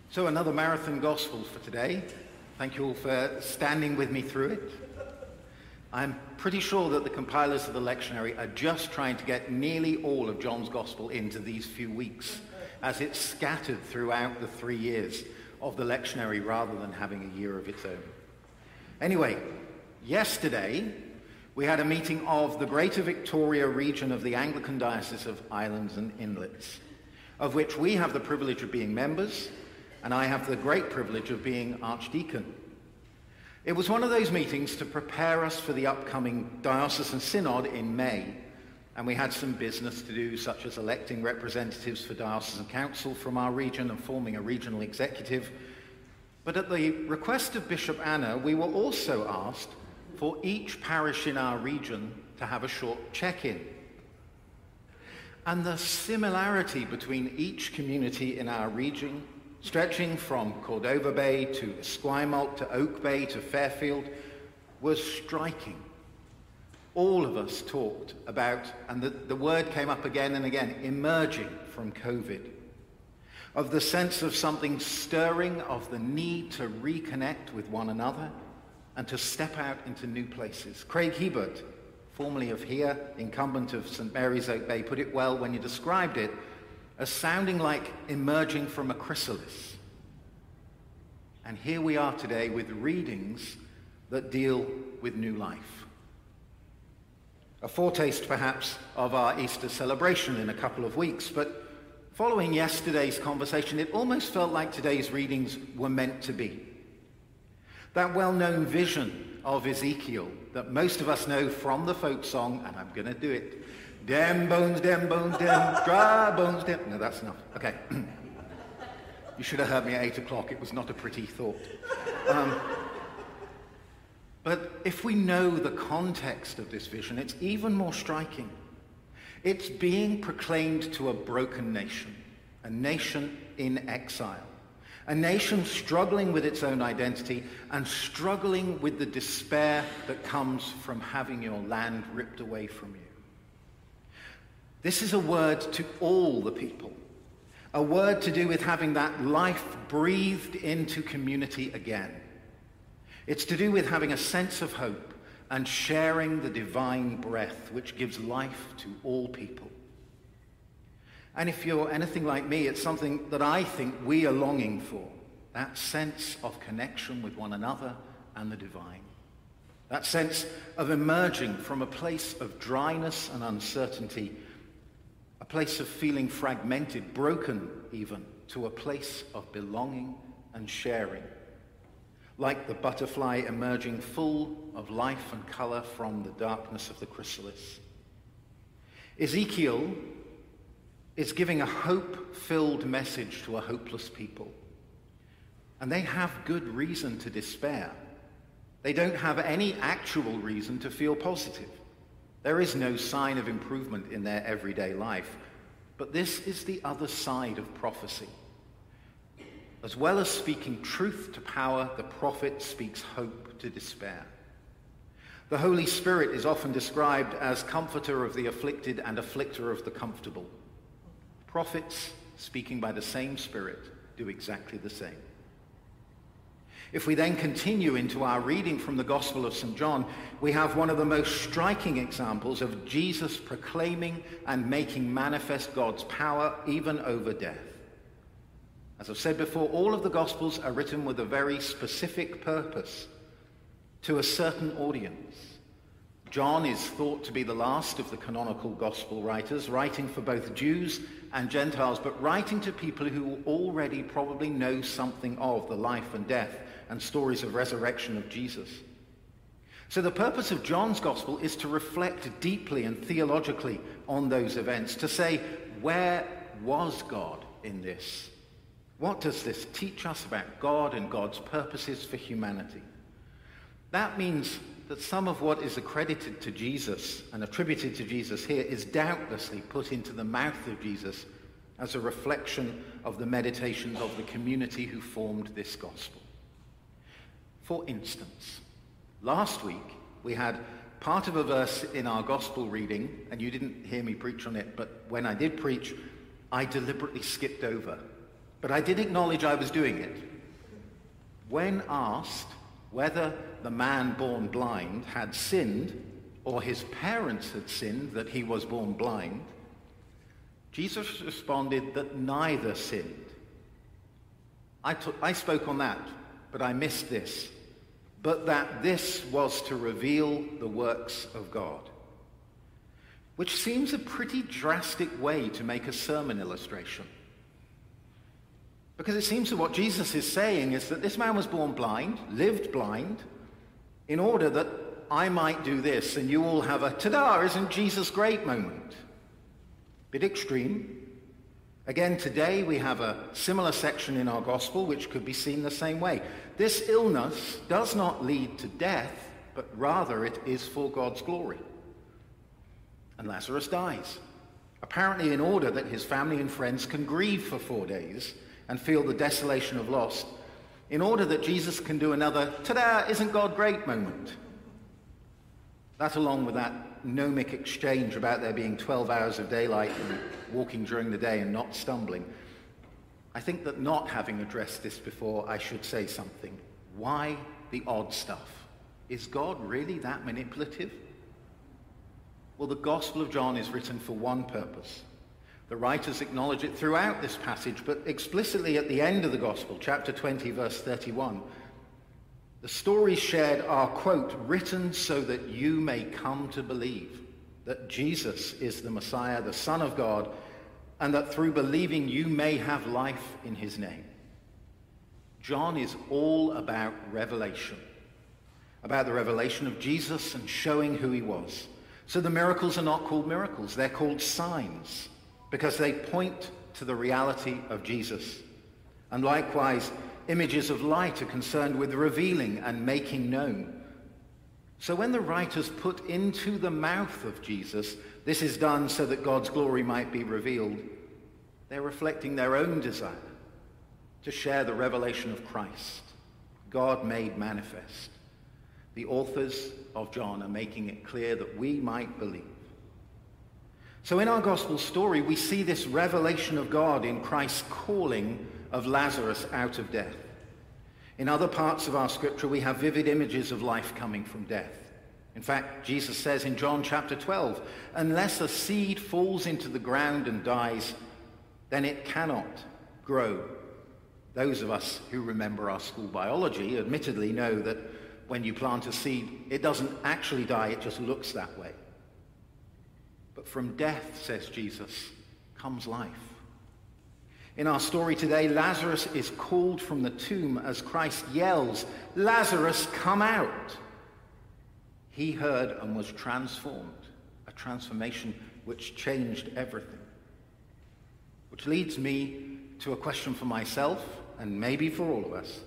So another marathon gospel for today. Thank you all for standing with me through it. I'm pretty sure that the compilers of the lectionary are just trying to get nearly all of John's gospel into these few weeks, as it's scattered throughout the 3 years of the lectionary rather than having a year of its own. Anyway, yesterday we had a meeting of the Greater Victoria region of the Anglican Diocese of Islands and Inlets, of which we have the privilege of being members, and I have the great privilege of being Archdeacon. It was one of those meetings to prepare us for the upcoming Diocesan Synod in May, and we had some business to do, such as electing representatives for Diocesan Council from our region and forming a regional executive. But at the request of Bishop Anna, we were also asked for each parish in our region to have a short check-in. And the similarity between each community in our region, stretching from Cordova Bay to Esquimalt to Oak Bay to Fairfield, was striking. All of us talked about, and the word came up again and again, emerging from COVID, of the sense of something stirring, of the need to reconnect with one another and to step out into new places. Craig Hebert, formerly of here, incumbent of St. Mary's Oak Bay, put it well when he described it as sounding like emerging from a chrysalis. And here we are today with readings that deal with new life. A foretaste, perhaps, of our Easter celebration in a couple of weeks, but following yesterday's conversation, it almost felt like today's readings were meant to be. That well-known vision of Ezekiel that most of us know from the folk song, and I'm going to do it, dem, dem, dry bones, dem. No, that's enough. Okay. You should have heard me at 8 o'clock. It was not a pretty thought. But if we know the context of this vision, it's even more striking. It's being proclaimed to a broken nation, a nation in exile, a nation struggling with its own identity and struggling with the despair that comes from having your land ripped away from you. This is a word to all the people, a word to do with having that life breathed into community again. It's to do with having a sense of hope and sharing the divine breath which gives life to all people. And if you're anything like me, it's something that I think we are longing for, that sense of connection with one another and the divine. That sense of emerging from a place of dryness and uncertainty, a place of feeling fragmented, broken even, to a place of belonging and sharing. Like the butterfly emerging full of life and color from the darkness of the chrysalis. Ezekiel is giving a hope-filled message to a hopeless people. And they have good reason to despair. They don't have any actual reason to feel positive. There is no sign of improvement in their everyday life. But this is the other side of prophecy. As well as speaking truth to power, the prophet speaks hope to despair. The Holy Spirit is often described as comforter of the afflicted and afflicter of the comfortable. Prophets, speaking by the same Spirit, do exactly the same. If we then continue into our reading from the Gospel of St. John, we have one of the most striking examples of Jesus proclaiming and making manifest God's power even over death. As I've said before, all of the Gospels are written with a very specific purpose, to a certain audience. John is thought to be the last of the canonical Gospel writers, writing for both Jews and Gentiles, but writing to people who already probably know something of the life and death and stories of resurrection of Jesus. So the purpose of John's Gospel is to reflect deeply and theologically on those events, to say, where was God in this? What does this teach us about God and God's purposes for humanity? That means that some of what is accredited to Jesus and attributed to Jesus here is doubtlessly put into the mouth of Jesus as a reflection of the meditations of the community who formed this gospel. For instance, last week we had part of a verse in our gospel reading, and you didn't hear me preach on it, but when I did preach, I deliberately skipped over. but I did acknowledge I was doing it. When asked whether the man born blind had sinned or his parents had sinned that he was born blind, Jesus responded that neither sinned. I spoke on that, but I missed this. But that this was to reveal the works of God. Which seems a pretty drastic way to make a sermon illustration. Because it seems that what Jesus is saying is that this man was born blind, lived blind, in order that I might do this, and you all have a ta-da, isn't Jesus great moment. Bit extreme. Again, today we have a similar section in our gospel which could be seen the same way. This illness does not lead to death, but rather it is for God's glory. And Lazarus dies, apparently in order that his family and friends can grieve for 4 days and feel the desolation of loss, in order that Jesus can do another ta-da, isn't God great moment. That, along with that gnomic exchange about there being 12 hours of daylight and walking during the day and not stumbling, I think that not having addressed this before, I should say something. Why the odd stuff? Is God really that manipulative? Well, the Gospel of John is written for one purpose. The writers acknowledge it throughout this passage, but explicitly at the end of the Gospel, chapter 20, verse 31, the stories shared are, quote, written so that you may come to believe that Jesus is the Messiah, the Son of God, and that through believing you may have life in his name. John is all about revelation, about the revelation of Jesus and showing who he was. So the miracles are not called miracles, they're called signs, because they point to the reality of Jesus. And likewise, images of light are concerned with revealing and making known. So when the writers put into the mouth of Jesus, this is done so that God's glory might be revealed, they're reflecting their own desire to share the revelation of Christ, God made manifest. The authors of John are making it clear that we might believe. So in our gospel story, we see this revelation of God in Christ's calling of Lazarus out of death. In other parts of our scripture, we have vivid images of life coming from death. In fact, Jesus says in John chapter 12, unless a seed falls into the ground and dies, then it cannot grow. Those of us who remember our school biology admittedly know that when you plant a seed, it doesn't actually die, it just looks that way. But from death, says Jesus, comes life. In our story today, Lazarus is called from the tomb as Christ yells, Lazarus, come out. He heard and was transformed, a transformation which changed everything. Which leads me to a question for myself, and maybe for all of us.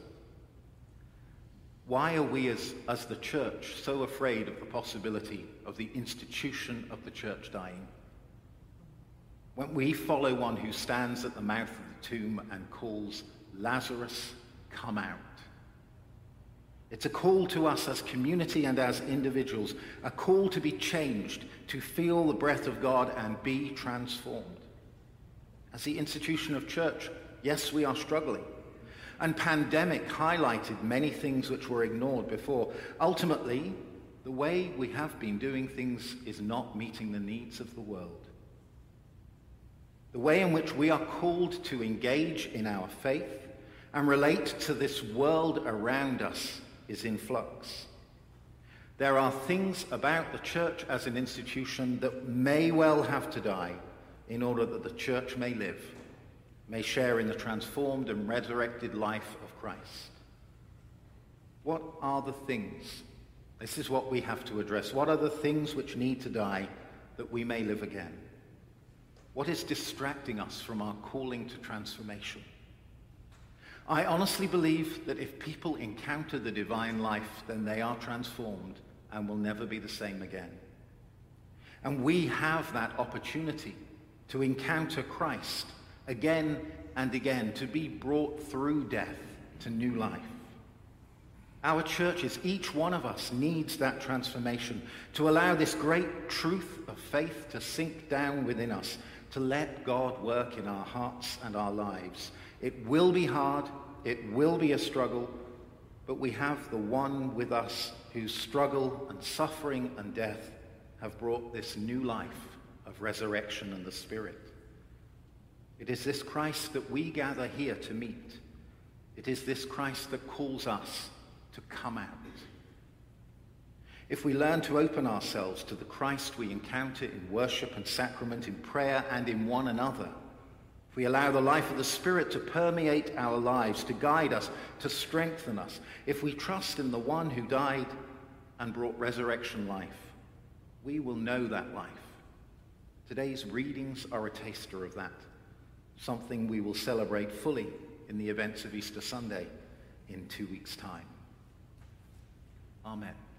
Why are we as the church so afraid of the possibility of the institution of the church dying? When we follow one who stands at the mouth of the tomb and calls, Lazarus, come out. It's a call to us as community and as individuals, a call to be changed, to feel the breath of God and be transformed. As the institution of church, yes, we are struggling. And pandemic highlighted many things which were ignored before. Ultimately, the way we have been doing things is not meeting the needs of the world. The way in which we are called to engage in our faith and relate to this world around us is in flux. There are things about the church as an institution that may well have to die in order that the church may live, may share in the transformed and resurrected life of Christ. What are the things? This is what we have to address. What are the things which need to die that we may live again? What is distracting us from our calling to transformation? I honestly believe that if people encounter the divine life, then they are transformed and will never be the same again. And we have that opportunity to encounter Christ again and again, to be brought through death to new life. Our churches, each one of us, needs that transformation to allow this great truth of faith to sink down within us, to let God work in our hearts and our lives. It will be hard, it will be a struggle, but we have the one with us whose struggle and suffering and death have brought this new life of resurrection and the Spirit. It is this Christ that we gather here to meet. It is this Christ that calls us to come out. If we learn to open ourselves to the Christ we encounter in worship and sacrament, in prayer and in one another, if we allow the life of the Spirit to permeate our lives, to guide us, to strengthen us, if we trust in the one who died and brought resurrection life, we will know that life. Today's readings are a taster of that, something we will celebrate fully in the events of Easter Sunday in 2 weeks' time. Amen.